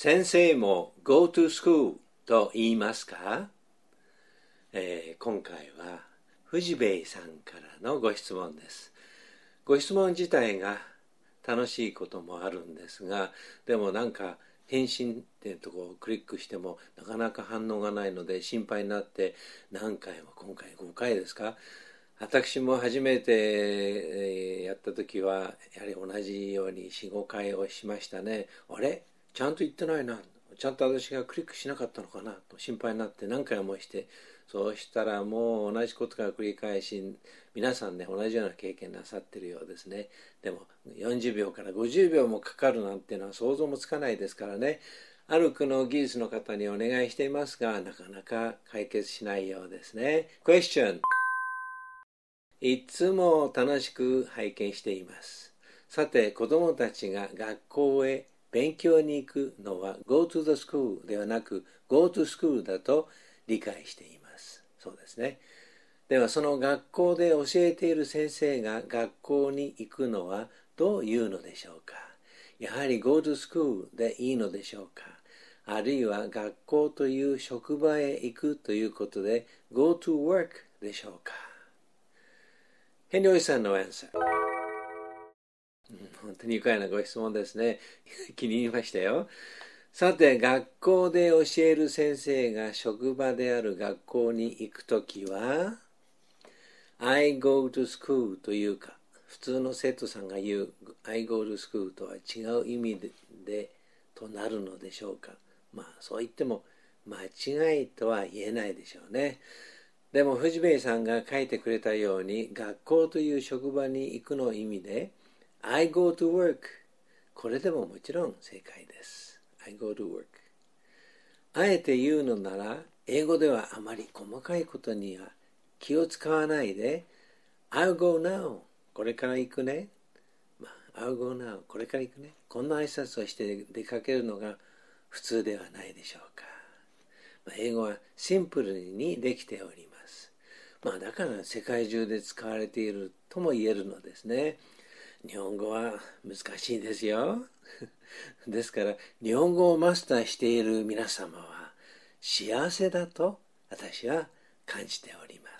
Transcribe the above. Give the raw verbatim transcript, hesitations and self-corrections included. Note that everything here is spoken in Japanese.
先生も go to school と言いますか、えー、今回は藤兵衛さんからのご質問です。ご質問自体が楽しいこともあるんですが、でもなんか返信っていうところをクリックしてもなかなか反応がないので心配になって何回も、今回ごかいですか、私も初めてやった時はやはり同じように よん,ご 回をしましたね。あれちゃんと言ってないな、ちゃんと私がクリックしなかったのかなと心配になって何回もして、そうしたらもう同じことが繰り返し、皆さんね同じような経験なさってるようですね。でもよんじゅうびょうからごじゅうびょうもかかるなんていうのは想像もつかないですからね。ある区の技術の方にお願いしていますが、なかなか解決しないようですね。クエスチョン。いつも楽しく拝見しています。さて、子供たちが学校へ勉強に行くのは go to the school ではなく go to school だと理解しています。そうですね。では、その学校で教えている先生が学校に行くのはどういうのでしょうか。やはり go to school でいいのでしょうか。あるいは学校という職場へ行くということで go to work でしょうか。ヘンリーおじさんのアンサー。本当に愉快なご質問ですね。気に入りましたよ。さて、学校で教える先生が職場である学校に行くときは、I go to school というか、普通の生徒さんが言う I go to school とは違う意味 で, でとなるのでしょうか。まあ、そう言っても間違いとは言えないでしょうね。でも藤兵衛さんが書いてくれたように、学校という職場に行くの意味で I go to work、 これでももちろん正解です。 I go to work。 あえて言うのなら、英語ではあまり細かいことには気を使わないで I'll go now、 これから行くね、まあ、I'll go now、 これから行くね、こんな挨拶をして出かけるのが普通ではないでしょうか。まあ、英語はシンプルにできております。まあ、だから世界中で使われているとも言えるのですね。日本語は難しいですよ。ですから日本語をマスターしている皆様は幸せだと私は感じております。